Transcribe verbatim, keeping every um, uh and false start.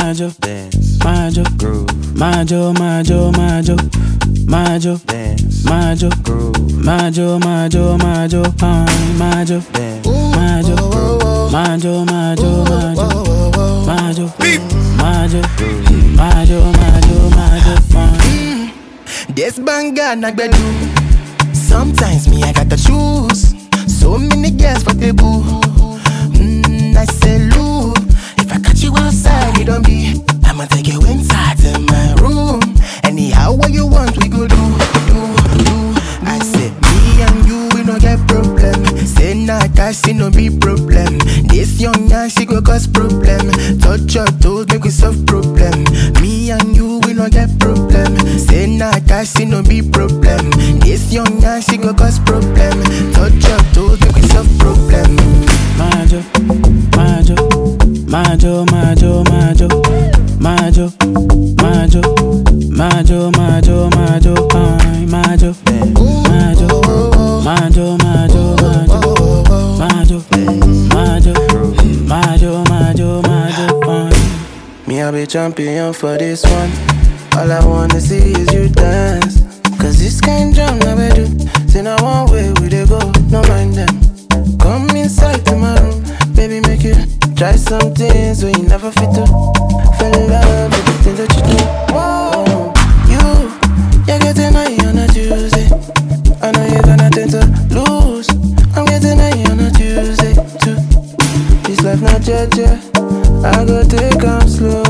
majo, dance, majo, groove, majo, majo, majo, majo, dance, majo, groove, majo, majo, majo, fine, majo, dance, majo, majo, majo, majo, majo, majo, majo, majo, majo, fine. This banger na gbedu. Sometimes me I gotta choose. So many girls for the boo. Mm, I say Lou, if I catch you outside, you don't be. I'ma take you inside to my room. Anyhow, what you want, we go do, do, do. I say me and you, we no get problem. Say nah, cash, it no be problem. This young young, she go cause problem. Touch your toes, make we solve problem. Me and you, we no get problem. Say nah, cash, it no be problem. This young young, she go cause problem. Touch your toes, make we solve problem. Majo, majo, majo, majo, majo, majo, majo, majo, majo, majo, fine, majo, majo, majo, majo, majo, majo, majo, majo, majo, majo, fine. Me, I'll be champion for this one. All I wanna see is you dance. Cause this kind drum never do. Say now one way we they go, no mind them. Come inside to my room, baby, make you try some things when you never fit to. Fell in love with the things that you do. Whoa, you, you're getting high on a Tuesday. I know you're gonna tend to lose. I'm getting high on a Tuesday too. This life not judge, I go take 'em slow.